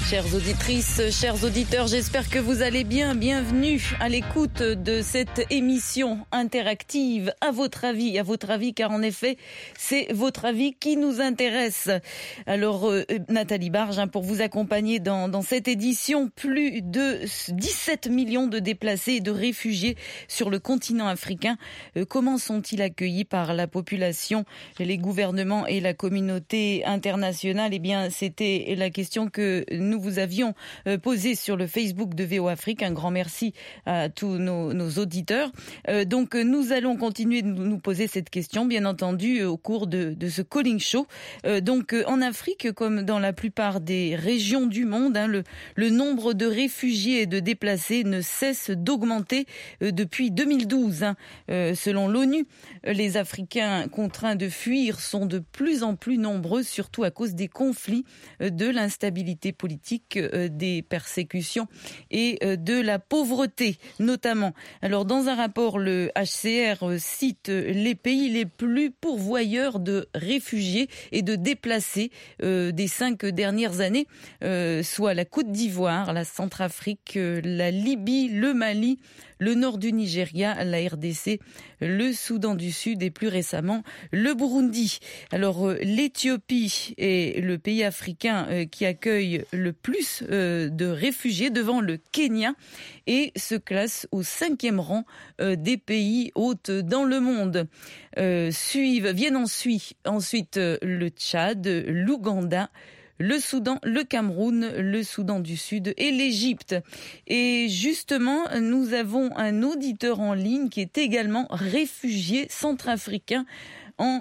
Chères auditrices, chers auditeurs, j'espère que vous allez bien. Bienvenue à l'écoute de cette émission interactive. À votre avis, car en effet, c'est votre avis qui nous intéresse. Alors, Nathalie Barge, pour vous accompagner dans cette édition, plus de 17 millions de déplacés et de réfugiés sur le continent africain. Comment sont-ils accueillis par la population, les gouvernements et la communauté internationale? Eh bien, c'était la question que nous vous avions posée sur le Facebook de VO Afrique. Un grand merci à tous nos auditeurs. Donc, nous allons continuer de nous poser cette question, bien entendu, au cours de ce Calling Show. Donc, en Afrique, comme dans la plupart des régions du monde, le nombre de réfugiés et de déplacés ne cesse d'augmenter depuis 2012. Selon l'ONU, les Africains contraints de fuir sont de plus en plus nombreux, surtout à cause des conflits, de l'instabilité politique, des persécutions et de la pauvreté, notamment. Alors, dans un rapport, le HCR cite les pays les plus pourvoyeurs de réfugiés et de déplacés des 5 dernières années, soit la Côte d'Ivoire, la Centrafrique, la Libye, le Mali, le nord du Nigeria, la RDC, le Soudan du Sud et plus récemment le Burundi. Alors, l'Éthiopie est le pays africain qui accueille le plus de réfugiés devant le Kenya et se classe au 5e rang des pays hôtes dans le monde. Viennent ensuite le Tchad, l'Ouganda, le Soudan, le Cameroun, le Soudan du Sud et l'Égypte. Et justement, nous avons un auditeur en ligne qui est également réfugié centrafricain en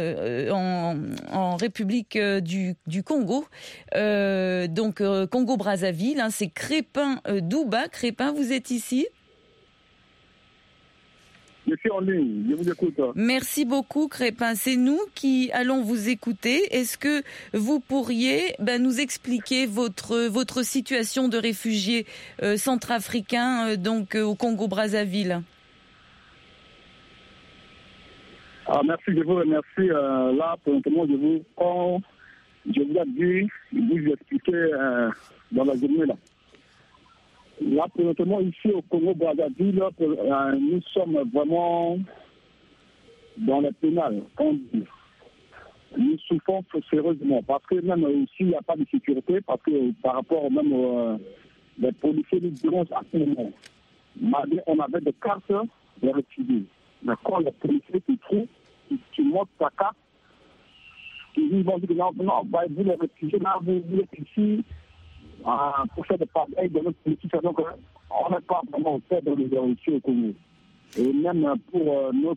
République du Congo, donc Congo-Brazzaville. C'est Crépin Douba. Crépin, vous êtes ici ? Je suis en ligne, je vous écoute. Merci beaucoup, Crépin. C'est nous qui allons vous écouter. Est-ce que vous pourriez nous expliquer votre situation de réfugié centrafricain, donc au Congo-Brazzaville ? Merci, je vous remercie. Là, présentement, je vous ai vous expliquer dans la journée là. Là, présentement, ici au Congo-Brazzaville, nous sommes vraiment dans le pénal. Nous souffrons sérieusement parce que même ici, il n'y a pas de sécurité, parce que par rapport même les policiers nous diront à tout moment. Malgré on avait des cartes de réfugiés. Mais quand les policiers qui montrent sa carte, ils vont dire non, vous les réfugiés, là, vous êtes ici. Pour faire des pareils de notre politique, donc on n'est pas vraiment fait dans les réussites au Congo. Et même pour nous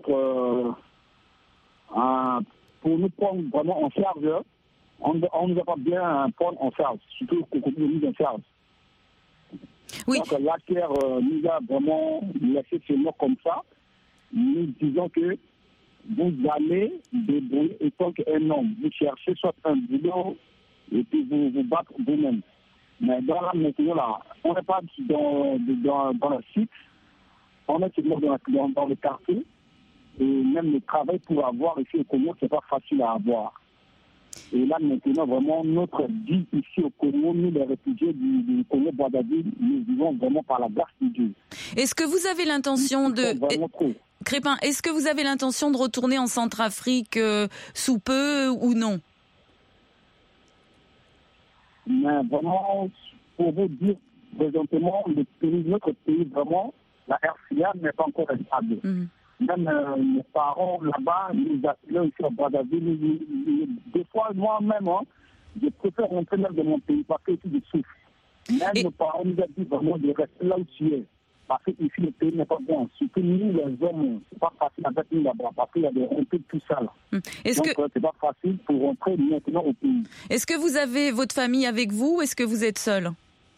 prendre vraiment en charge, on ne va pas bien prendre en charge, surtout qu'au Congo nous en charge. Oui. Donc l'ACR nous a vraiment laissé chez nous comme ça. Nous disons que vous allez débrouiller autant qu'un homme. Vous cherchez soit un boulot et puis vous vous battre vous-même. Mais dans la maintenant, là, on n'est pas dans le site, on est seulement dans le quartier. Et même le travail pour avoir ici au Congo, ce n'est pas facile à avoir. Et là, maintenant, vraiment, notre vie ici au Congo, nous, les réfugiés du Congo-Brazzaville, nous vivons vraiment par la grâce de Dieu. Est-ce que vous avez l'intention Crépin, est-ce que vous avez l'intention de retourner en Centrafrique sous peu ou non ? Mais vraiment, pour vous dire, présentement, notre pays, vraiment, la RCA n'est pas encore stable. Même mes parents là-bas, nous appellent ici au Brazzaville. Des fois, moi-même, je préfère rentrer même de mon pays parce que ici, je souffre. Même nos parents nous ont dit vraiment de rester là où tu es. Parce que ici, le pays n'est pas bon. Surtout nous, les hommes, c'est pas facile avec nous là-bas. Parce qu'il y a des rentrées, tout ça là. Donc, c'est pas facile pour rentrer maintenant au pays. Est-ce que vous avez votre famille avec vous ou est-ce que vous êtes seul ?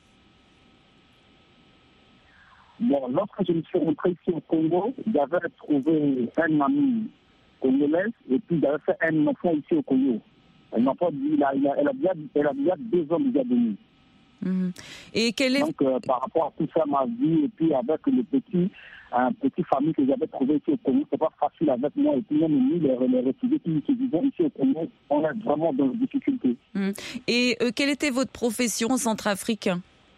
Bon, lorsque je me suis rentré ici au Congo, j'avais trouvé un ami congolais et puis j'avais fait un enfant ici au Congo. Un enfant, elle a déjà 2 ans déjà donné. Et donc, par rapport à tout ça, ma vie, et puis avec une petite famille que j'avais trouvée ici au Congo, c'est pas facile. facile avec moi. Et puis même nous, les réfugiés qui vivent ici au Congo, on est vraiment dans des difficultés. Et quelle était votre profession en Centrafrique?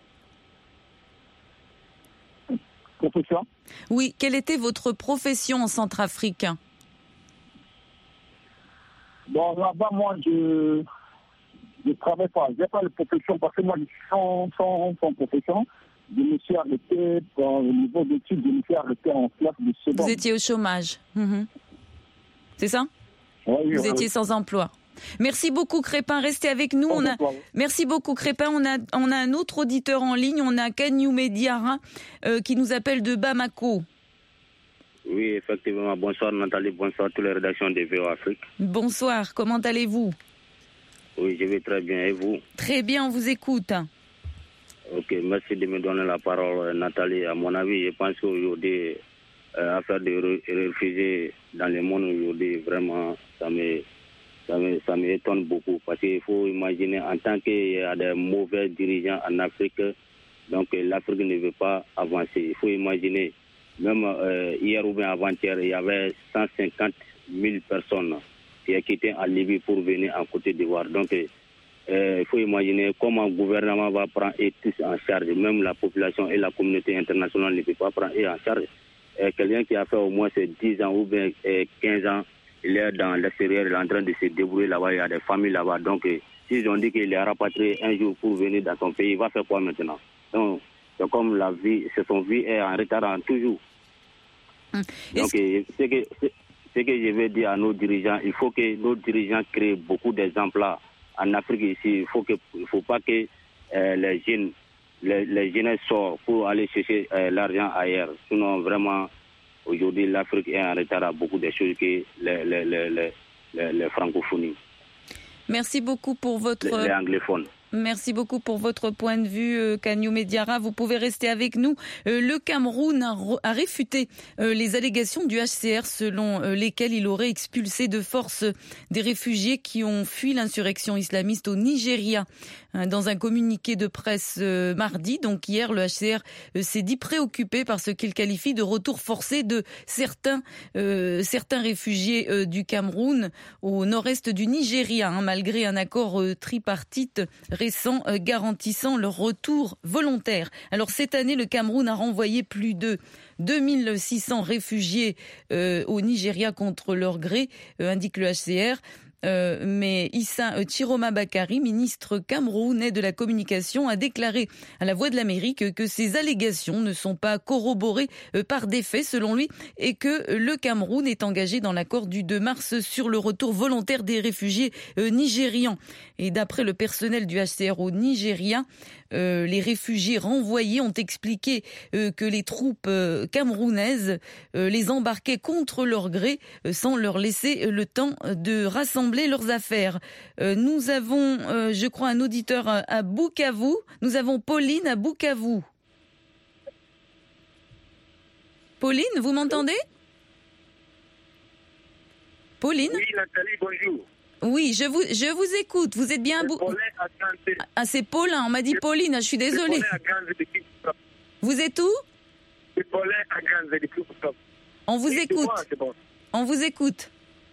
Profession? Oui, quelle était votre profession en Centrafrique? Bon, là-bas, moi, je ne travaille pas. Je n'ai pas de profession parce que moi, je suis sans profession. Je me suis arrêté au niveau d'études, je me suis arrêté en classe de seconde. Vous étiez au chômage. C'est ça? Oui, Vous étiez sans emploi. Merci beaucoup Crépin, restez avec nous. Merci beaucoup Crépin. On a un autre auditeur en ligne, on a Kanyume Diarra qui nous appelle de Bamako. Oui, effectivement. Bonsoir Nathalie, bonsoir à toutes les rédactions de VOA Afrique. Bonsoir, comment allez-vous? Oui, je vais très bien. Et vous? Très bien, on vous écoute. Ok, merci de me donner la parole Nathalie. À mon avis, je pense qu'aujourd'hui, affaire de réfugiés dans le monde aujourd'hui, vraiment, ça m'étonne beaucoup. Parce qu'il faut imaginer, en tant qu'il y a des mauvais dirigeants en Afrique, donc l'Afrique ne veut pas avancer. Il faut imaginer, même hier ou bien avant-hier, il y avait 150 000 personnes qui ont quitté en Libye pour venir en Côte d'Ivoire. Donc, il faut imaginer comment le gouvernement va prendre et tous en charge. Même la population et la communauté internationale ne peuvent pas prendre en charge. Quelqu'un qui a fait au moins 10 ans ou bien 15 ans, il est dans l'extérieur, il est en train de se débrouiller là-bas, il y a des familles là-bas. Donc, s'ils ont dit qu'il est rapatrié un jour pour venir dans son pays, il va faire quoi maintenant? Donc, c'est comme la vie, son vie est en retard toujours. Donc, ce que je veux dire à nos dirigeants, il faut que nos dirigeants créent beaucoup d'exemples là. En Afrique ici, il faut pas que les jeunes sortent pour aller chercher l'argent ailleurs. Sinon, vraiment, aujourd'hui, l'Afrique est en retard à beaucoup de choses que les francophonies. Merci beaucoup pour votre... Les anglophones. Merci beaucoup pour votre point de vue, Kanyume Diarra. Vous pouvez rester avec nous. Le Cameroun a réfuté les allégations du HCR selon lesquelles il aurait expulsé de force des réfugiés qui ont fui l'insurrection islamiste au Nigeria. Dans un communiqué de presse mardi, donc hier, le HCR s'est dit préoccupé par ce qu'il qualifie de retour forcé de certains réfugiés du Cameroun au nord-est du Nigeria, malgré un accord tripartite récent garantissant leur retour volontaire. Alors cette année, le Cameroun a renvoyé plus de 2600 réfugiés au Nigeria contre leur gré, indique le HCR. Mais Issa Chiroma Bakari, ministre camerounais de la communication, a déclaré à la Voix de l'Amérique que ces allégations ne sont pas corroborées par des faits selon lui et que le Cameroun est engagé dans l'accord du 2 mars sur le retour volontaire des réfugiés nigérians. Et d'après le personnel du HCR au Nigeria, les réfugiés renvoyés ont expliqué que les troupes camerounaises les embarquaient contre leur gré sans leur laisser le temps de rassembler leurs affaires. Nous avons, je crois, un auditeur à Bukavu. Nous avons Pauline à Bukavu. Pauline, vous m'entendez? Pauline? Oui, Nathalie, bonjour. Oui, je vous écoute. Vous êtes bien à Bukavu? Ah, c'est Paulin. On m'a dit Pauline. Je suis désolée. Vous êtes où? C'est Paulin à Grande. On vous écoute. Bon. On vous écoute.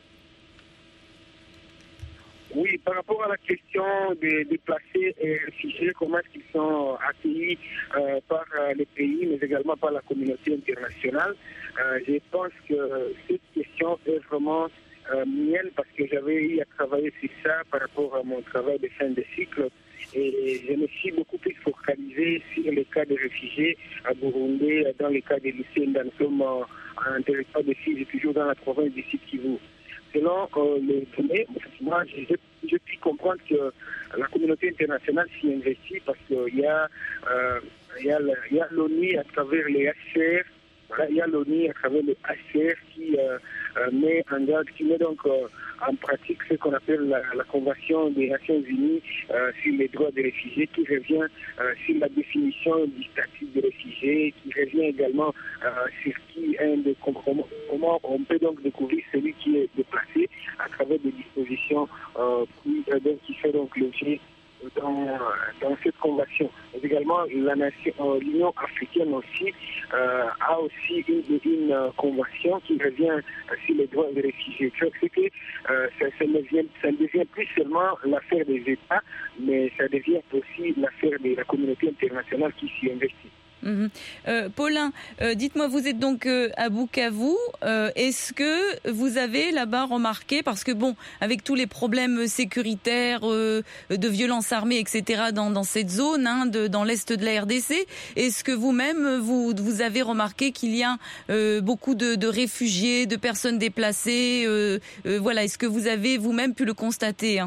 Oui, par rapport à la question des déplacés et réfugiés, comment est-ce qu'ils sont accueillis par les pays, mais également par la communauté internationale, je pense que cette question est vraiment mienne parce que j'avais eu à travailler sur ça par rapport à mon travail de fin de cycle. Et je me suis beaucoup plus focalisé sur les cas de réfugiés à Burundi, dans les cas de lycéens dans un territoire de Fizi, toujours dans la province du Sud Kivu. Selon les données, moi, j'ai pu comprendre que la communauté internationale s'y investit parce qu'il y a l'ONU à travers les HCR. Voilà, il y a l'ONU à travers les HCR qui met en garde, qui met donc en pratique ce qu'on appelle la Convention des Nations Unies sur les droits des réfugiés, qui revient sur la définition du statut de réfugié, qui revient également sur comment on peut donc découvrir celui qui est déplacé à travers des dispositions qui fait donc l'objet dans cette conventions. Mais également, l'Union africaine aussi a aussi une convention qui revient sur les droits des réfugiés. C'est que ça ne devient plus seulement l'affaire des États, mais ça devient aussi l'affaire de la communauté internationale qui s'y investit. Paulin, dites-moi, vous êtes donc à Bukavu. Est-ce que vous avez là-bas remarqué, parce que bon, avec tous les problèmes sécuritaires, de violences armées, etc., dans cette zone, dans l'est de la RDC, est-ce que vous-même, vous avez remarqué qu'il y a beaucoup de réfugiés, de personnes déplacées, voilà, est-ce que vous avez vous-même pu le constater,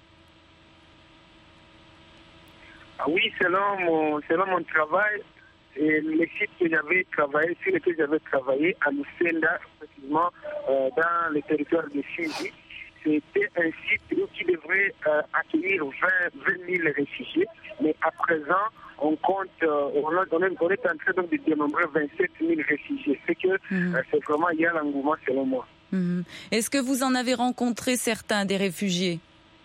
Oui, selon mon travail, et les sites que j'avais travaillé, sur lesquels j'avais travaillé, à Lucenda, précisément dans le territoire de Sindi, c'était un site qui devrait accueillir 20 000 réfugiés, mais à présent, on compte, on est en train donc de dénombrer 27 000 réfugiés. C'est que c'est vraiment, il y a l'engouement selon moi. Est-ce que vous en avez rencontré certains des réfugiés ?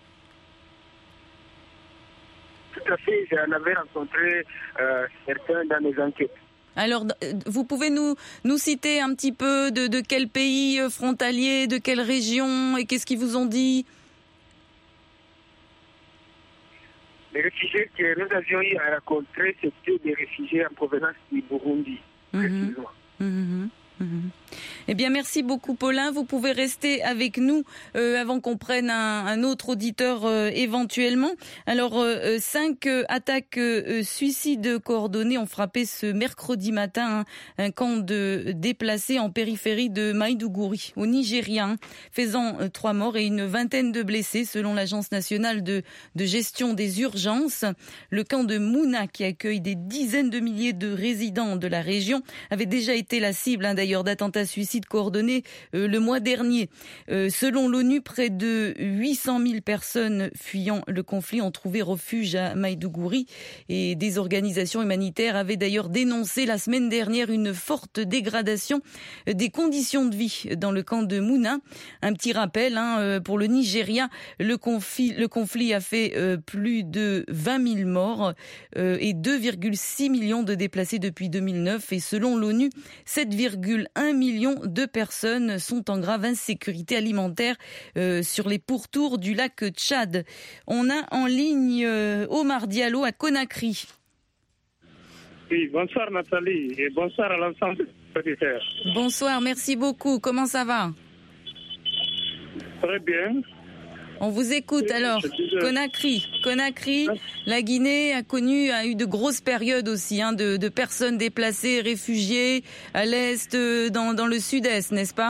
Tout à fait, j'en avais rencontré certains dans mes enquêtes. Alors, vous pouvez nous citer un petit peu de quel pays frontalier, de quelle région, et qu'est-ce qu'ils vous ont dit ? Les réfugiés que nous avions eu à rencontrer, c'était des réfugiés en provenance du Burundi, précisément. Eh bien, merci beaucoup, Paulin. Vous pouvez rester avec nous avant qu'on prenne un autre auditeur éventuellement. Alors, 5 attaques suicides coordonnées ont frappé ce mercredi matin un camp de déplacés en périphérie de Maïdougouri, au Nigeria, faisant 3 morts et une vingtaine de blessés, selon l'Agence nationale de gestion des urgences. Le camp de Mouna, qui accueille des dizaines de milliers de résidents de la région, avait déjà été la cible, d'ailleurs, d'attentats suicides coordonnés le mois dernier. Selon l'ONU, près de 800 000 personnes fuyant le conflit ont trouvé refuge à Maïdougouri, et des organisations humanitaires avaient d'ailleurs dénoncé la semaine dernière une forte dégradation des conditions de vie dans le camp de Mouna. Un petit rappel, pour le Nigeria, le conflit a fait plus de 20 000 morts et 2,6 millions de déplacés depuis 2009, et selon l'ONU, 7,1 millions de personnes sont en grave insécurité alimentaire sur les pourtours du lac Tchad. On a en ligne Omar Diallo à Conakry. Oui, bonsoir Nathalie et bonsoir à l'ensemble des auditeurs. Bonsoir, merci beaucoup. Comment ça va ? Très bien. On vous écoute. Alors, Conakry, la Guinée a eu de grosses périodes aussi, de personnes déplacées, réfugiées à l'est, dans le sud-est, n'est-ce pas ?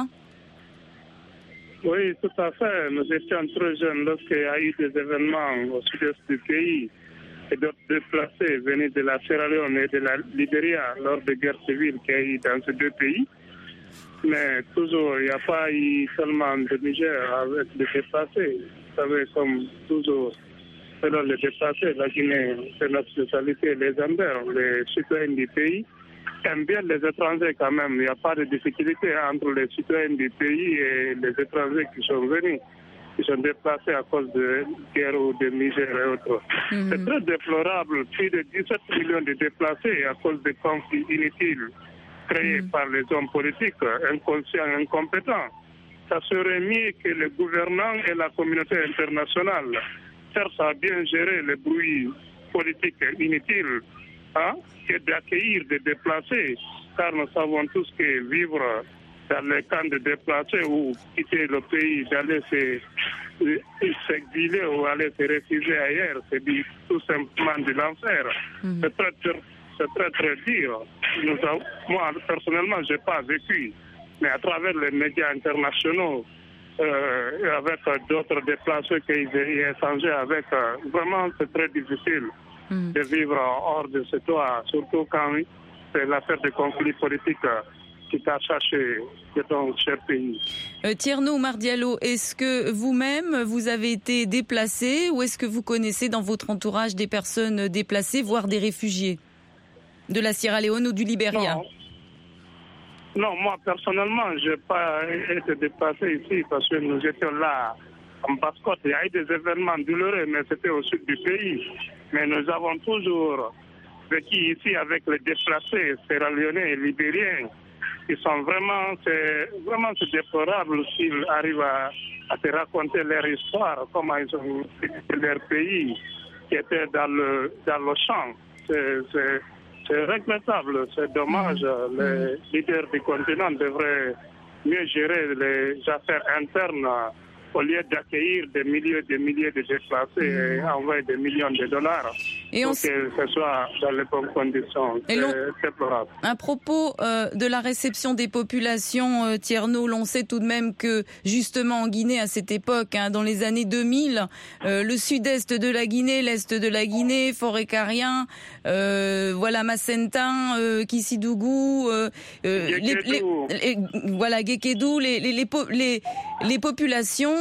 Oui, tout à fait. Nous étions très jeunes lorsqu'il y a eu des événements au sud-est du pays et d'autres déplacés venus de la Sierra Leone et de la Libéria lors des guerres civiles qu'il y a eu dans ces deux pays. Mais toujours, il n'y a pas eu seulement de Niger avec les déplacés. Vous savez, comme toujours, selon les déplacés, la Guinée, c'est notre spécialité, les Ambers, les citoyens du pays, aiment bien les étrangers quand même. Il n'y a pas de difficulté entre les citoyens du pays et les étrangers qui sont venus, qui sont déplacés à cause de guerre ou de misère et autres. C'est très déplorable, plus de 17 millions de déplacés à cause de conflits inutiles créés par les hommes politiques, inconscients, incompétents. Ça serait mieux que les gouvernants et la communauté internationale cherchent à bien gérer les bruits politiques inutiles, que d'accueillir des déplacés, car nous savons tous que vivre dans les camps de déplacés ou quitter le pays, d'aller s'exiler ou aller se réfugier ailleurs, c'est tout simplement de l'enfer. C'est très très dur. Moi, personnellement, je n'ai pas vécu, mais à travers les médias internationaux, avec d'autres déplacés qui ont échangé avec, vraiment c'est très difficile de vivre hors de ce toit, surtout quand c'est l'affaire des conflits politiques qui t'a cherché de ton cher pays. Tierno Omar Diallo, est-ce que vous-même, vous avez été déplacé, ou est-ce que vous connaissez dans votre entourage des personnes déplacées, voire des réfugiés de la Sierra Leone ou du Libéria? Non, moi personnellement, je n'ai pas été déplacé ici parce que nous étions là en basse-côte. Il y a eu des événements douloureux, mais c'était au sud du pays. Mais nous avons toujours vécu ici avec les déplacés sierra-léonais et libériens qui sont vraiment, c'est déplorable s'ils arrivent à te raconter leur histoire, comment ils ont quitté leur pays qui était dans le champ. C'est regrettable, c'est dommage. Les leaders du continent devraient mieux gérer les affaires internes au lieu d'accueillir des milliers de déplacés et envoyer des millions de dollars pour que ce soit dans les bonnes conditions. C'est déplorable. À propos de la réception des populations, Thierno, l'on sait tout de même que justement en Guinée à cette époque, dans les années 2000, le sud-est de la Guinée, l'est de la Guinée, Forêt-Carien, Macenta, Kissidougou, Guékédou, les populations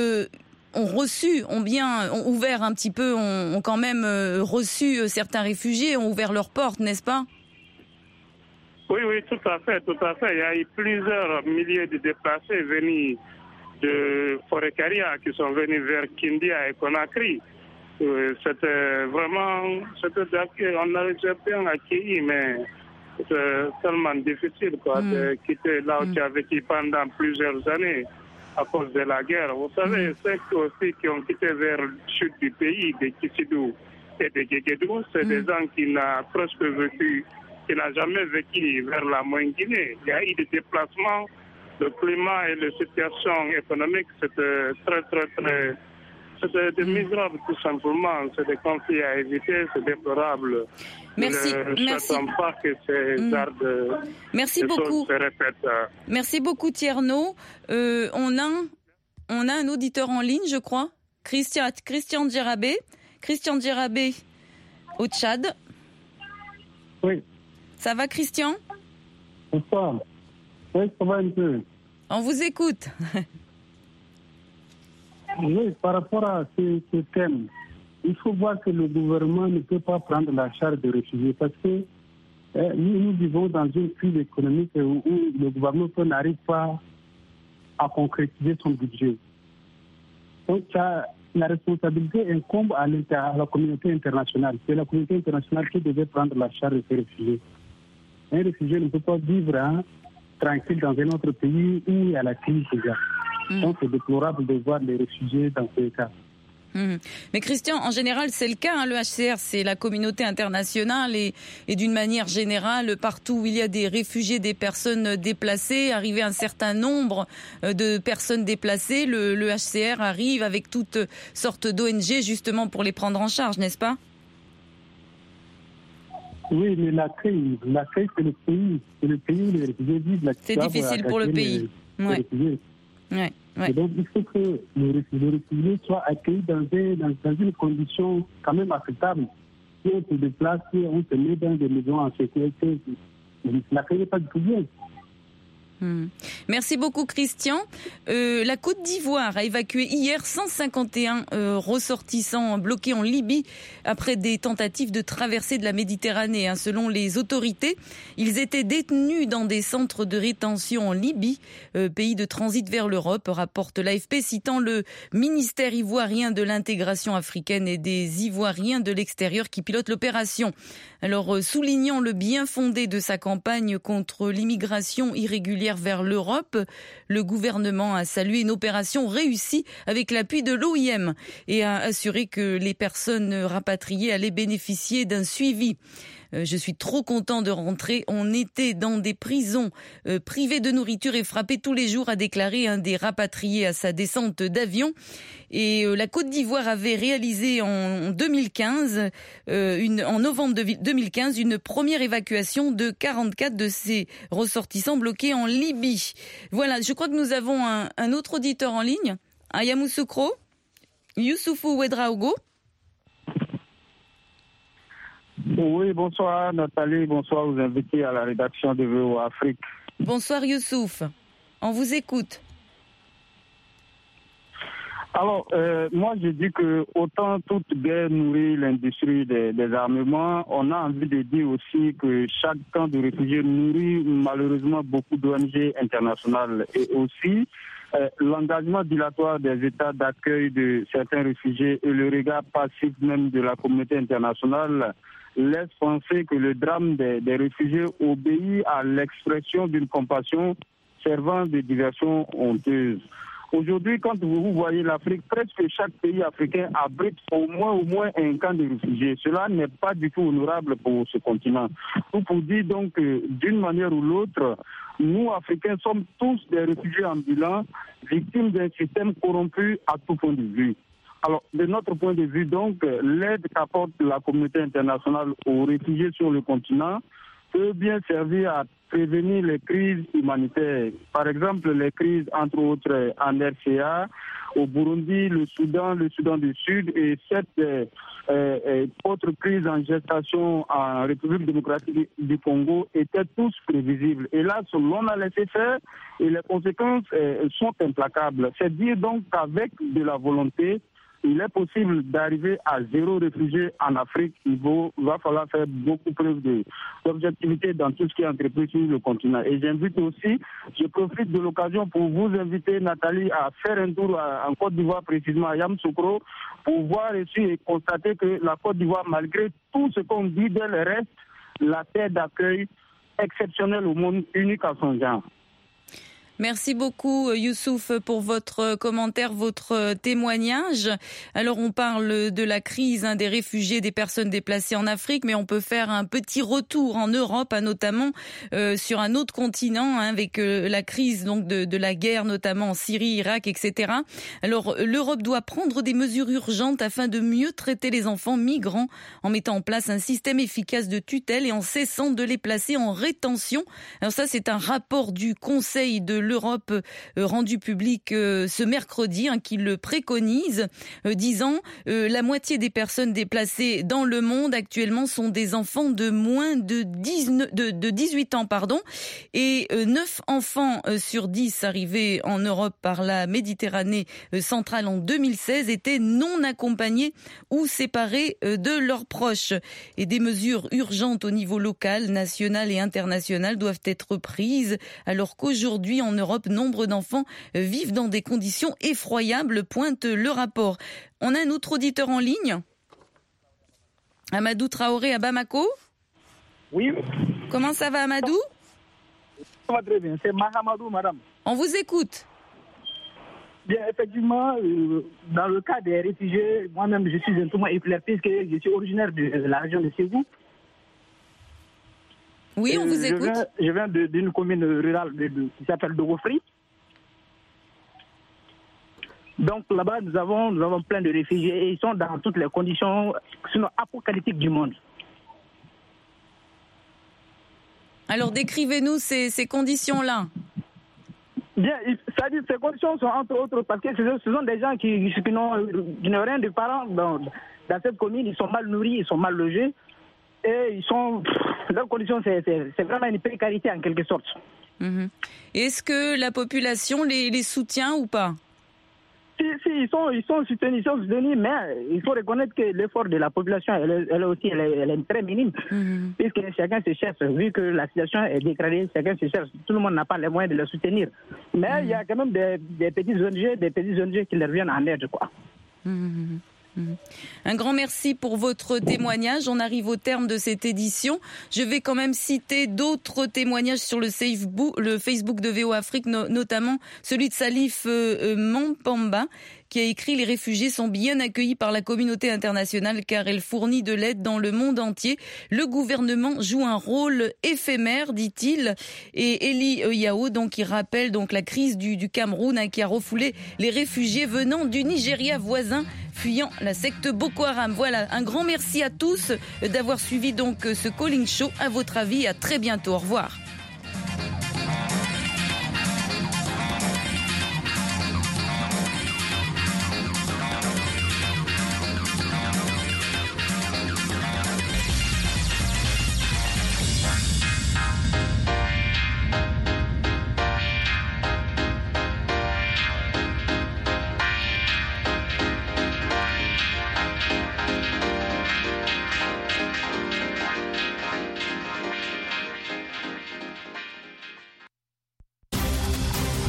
ont ouvert un petit peu, ont quand même reçu certains réfugiés, ont ouvert leurs portes, n'est-ce pas? Oui, tout à fait. Il y a eu plusieurs milliers de déplacés venus de Forêt-Carien qui sont venus vers Kindia et Conakry. C'était vraiment, on a été bien accueillis, mais c'est tellement difficile de quitter là où tu as vécu pendant plusieurs années à cause de la guerre. Vous savez, ceux aussi qui ont quitté vers le sud du pays, de Kissidou et de Guéguédou, c'est des gens qui n'ont jamais vécu vers la Moyen-Guinée. Il y a eu des déplacements, le climat et la situation économique, c'était très... C'était des misérables tout simplement, c'est des conflits à éviter, c'est déplorable. Merci. Ne souhaitons pas que ces genres de choses se répètent. Merci beaucoup Thierno. On a un auditeur en ligne, je crois, Christian Djerabé. Christian Djerabé au Tchad. Oui. Ça va Christian? Bonsoir. Oui, ça va un peu. On vous écoute. Oui, par rapport à ce thème, il faut voir que le gouvernement ne peut pas prendre la charge des réfugiés parce que nous vivons dans une crise économique où le gouvernement n'arrive pas à concrétiser son budget. Donc la responsabilité incombe à la communauté internationale. C'est la communauté internationale qui devait prendre la charge de ces réfugiés. Un réfugié ne peut pas vivre tranquille dans un autre pays où il y a la crise déjà. Donc c'est déplorable de voir les réfugiés dans ces cas. Mais Christian, en général, c'est le cas. Le HCR, c'est la communauté internationale et d'une manière générale, partout où il y a des réfugiés, des personnes déplacées, arrivé un certain nombre de personnes déplacées, le HCR arrive avec toutes sortes d'ONG justement pour les prendre en charge, n'est-ce pas? Oui, mais l'accueil, c'est le pays. C'est le pays où les réfugiés vivent. C'est difficile pour le pays. Ouais. Et donc, il faut que les réfugiés soient accueillis dans une condition quand même acceptable. Si on se déplace, on se met dans des maisons en sécurité, l'accueil n'est pas du tout bien. Merci beaucoup Christian. La Côte d'Ivoire a évacué hier 151 ressortissants bloqués en Libye après des tentatives de traversée de la Méditerranée. Selon les autorités, ils étaient détenus dans des centres de rétention en Libye, pays de transit vers l'Europe, rapporte l'AFP, citant le ministère ivoirien de l'intégration africaine et des Ivoiriens de l'extérieur qui pilotent l'opération. Alors, soulignant le bien fondé de sa campagne contre l'immigration irrégulière vers l'Europe, le gouvernement a salué une opération réussie avec l'appui de l'OIM et a assuré que les personnes rapatriées allaient bénéficier d'un suivi. Je suis trop content de rentrer. On était dans des prisons privées de nourriture et frappées tous les jours, a déclaré un des rapatriés à sa descente d'avion. Et la Côte d'Ivoire avait réalisé en 2015, en novembre 2015, une première évacuation de 44 de ces ressortissants bloqués en Libye. Voilà, je crois que nous avons un autre auditeur en ligne, Yamoussoukro, Youssoufou Ouedraogo. Oui, bonsoir Nathalie, bonsoir aux invités à la rédaction de VOA Afrique. Bonsoir Youssouf, on vous écoute. Alors, moi je dis que autant toute guerre nourrit l'industrie des armements, on a envie de dire aussi que chaque camp de réfugiés nourrit malheureusement beaucoup d'ONG internationales et aussi l'engagement dilatoire des États d'accueil de certains réfugiés et le regard passif même de la communauté internationale laisse penser que le drame des réfugiés obéit à l'expression d'une compassion servant de diversion honteuse. Aujourd'hui, quand vous voyez l'Afrique, presque chaque pays africain abrite au moins un camp de réfugiés. Cela n'est pas du tout honorable pour ce continent. Tout pour dire donc que d'une manière ou l'autre, nous, Africains, sommes tous des réfugiés ambulants, victimes d'un système corrompu à tout point de vue. Alors, de notre point de vue, donc, l'aide qu'apporte la communauté internationale aux réfugiés sur le continent peut bien servir à prévenir les crises humanitaires. Par exemple, les crises, entre autres, en RCA, au Burundi, le Soudan du Sud et cette autre crise en gestation en République démocratique du Congo étaient tous prévisibles. Et là, l'on a laissé faire et les conséquences sont implacables. C'est dire donc qu'avec de la volonté, il est possible d'arriver à 0 réfugié en Afrique. Il va falloir faire beaucoup preuve d'objectivité dans tout ce qui est entrepris sur le continent. Et j'invite aussi, je profite de l'occasion pour vous inviter, Nathalie, à faire un tour en Côte d'Ivoire, précisément à Yamoussoukro, pour voir ici et constater que la Côte d'Ivoire, malgré tout ce qu'on dit d'elle, reste la terre d'accueil exceptionnelle au monde, unique à son genre. Merci beaucoup Youssouf pour votre commentaire, votre témoignage. Alors on parle de la crise des réfugiés, des personnes déplacées en Afrique, mais on peut faire un petit retour en Europe, notamment sur un autre continent, avec la crise donc de la guerre, notamment en Syrie, Irak, etc. Alors l'Europe doit prendre des mesures urgentes afin de mieux traiter les enfants migrants en mettant en place un système efficace de tutelle et en cessant de les placer en rétention. Alors ça, c'est un rapport du Conseil de l'Europe rendu public ce mercredi qui le préconise, disant la moitié des personnes déplacées dans le monde actuellement sont des enfants de moins de 18 ans, et 9 enfants sur 10 arrivés en Europe par la Méditerranée centrale en 2016 étaient non accompagnés ou séparés de leurs proches. Et des mesures urgentes au niveau local, national et international doivent être prises, alors qu'aujourd'hui en Europe, nombre d'enfants vivent dans des conditions effroyables, pointe le rapport. On a un autre auditeur en ligne, Amadou Traoré à Bamako. Oui. Comment ça va, Amadou? Ça va très bien, c'est Mahamadou, madame. On vous écoute. Bien, effectivement, dans le cas des réfugiés, moi-même je suis un peu moins éclairé puisque je suis originaire de la région de Ségou. Oui, on vous écoute. Je viens d'une commune rurale qui s'appelle Dogofri. Donc là-bas, nous avons plein de réfugiés et ils sont dans toutes les conditions, sinon apocalyptiques du monde. Alors décrivez-nous ces conditions-là. Bien, c'est-à-dire ces conditions sont entre autres parce que ce sont des gens qui n'ont rien de parents dans cette commune. Ils sont mal nourris, ils sont mal logés. Et leurs conditions, c'est vraiment une précarité en quelque sorte. Mmh. Est-ce que la population les soutient ou pas? Si, ils sont soutenus, mais il faut reconnaître que l'effort de la population, elle aussi, elle est très minime. Mmh. Puisque chacun se cherche, vu que la situation est dégradée, chacun se cherche. Tout le monde n'a pas les moyens de le soutenir. Mais il y a quand même des petits ONG qui leur viennent en aide, quoi. Mmh. Un grand merci pour votre témoignage. On arrive au terme de cette édition. Je vais quand même citer d'autres témoignages sur le Facebook de VO Afrique, notamment celui de Salif Mampamba, qui a écrit « Les réfugiés sont bien accueillis par la communauté internationale car elle fournit de l'aide dans le monde entier. Le gouvernement joue un rôle éphémère, dit-il. » Et Eli Yao, qui rappelle la crise du Cameroun qui a refoulé les réfugiés venant du Nigeria voisin, fuyant la secte Boko Haram. Voilà, un grand merci à tous d'avoir suivi ce Calling Show. À votre avis, à très bientôt. Au revoir.